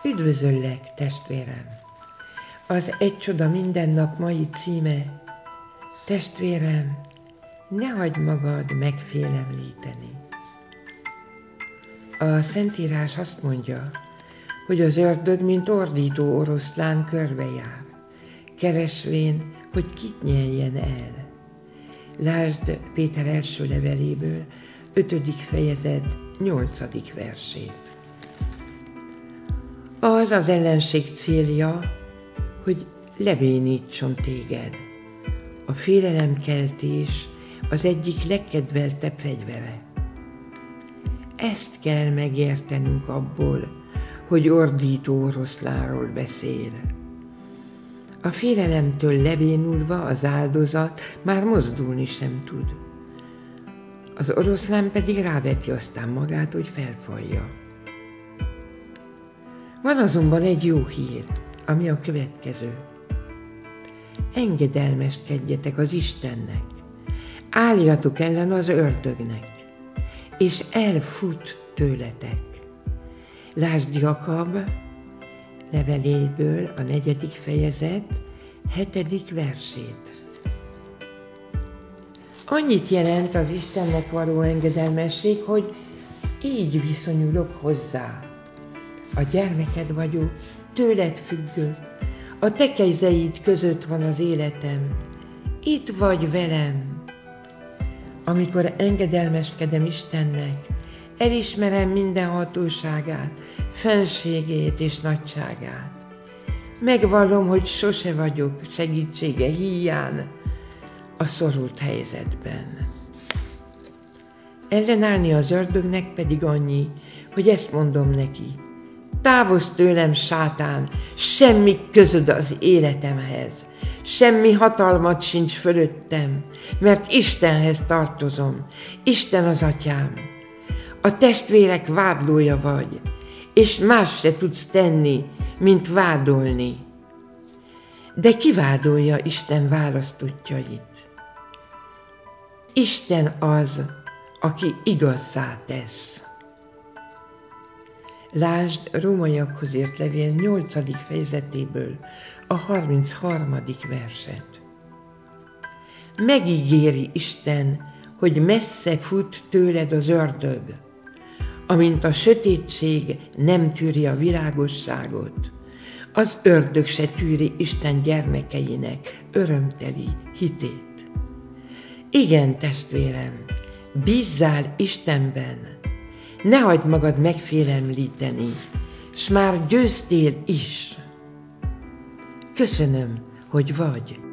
Üdvözöllek, testvérem! Az Egy csoda minden nap mai címe: testvérem, ne hagyd magad megfélemlíteni. A Szentírás azt mondja, hogy az ördög, mint ordító oroszlán körbejár, keresvén, hogy kit nyeljen el. Lásd Péter első leveléből, 5. fejezet 8. versét. Az ellenség célja, hogy lebénítson téged. A félelemkeltés az egyik legkedveltebb fegyvere. Ezt kell megértenünk abból, hogy ordító oroszlánról beszél. A félelemtől lebénulva az áldozat már mozdulni sem tud. Az oroszlán pedig ráveti aztán magát, hogy felfalja. Van azonban egy jó hír, ami a következő. Engedelmeskedjetek az Istennek, álljatok ellen az ördögnek, és elfut tőletek. Lásd Jakab leveléből a 4. fejezet 7. versét. Annyit jelent az Istennek való engedelmesség, hogy így viszonyulok hozzá. A gyermeked vagyok, tőled függök, a te kezeid között van az életem, itt vagy velem. Amikor engedelmeskedem Istennek, elismerem minden hatóságát, fenségét és nagyságát. Megvallom, hogy sose vagyok segítsége híján a szorult helyzetben. Ellenállni az ördögnek pedig annyi, hogy ezt mondom neki: távozz tőlem, sátán, semmi közöd az életemhez, semmi hatalmat sincs fölöttem, mert Istenhez tartozom, Isten az atyám. A testvérek vádlója vagy, és más se tudsz tenni, mint vádolni. De ki vádolja Isten választottjait? Isten az, aki igazzá tesz. Lásd Rómaiakhoz írt levél 8. fejezetéből a 33. verset. Megígéri Isten, hogy messze fut tőled az ördög, amint a sötétség nem tűri a világosságot, az ördög se tűri Isten gyermekeinek örömteli hitét. Igen, testvérem, bízzál Istenben, ne hagyd magad megfélemlíteni, s már győztél is. Köszönöm, hogy vagy.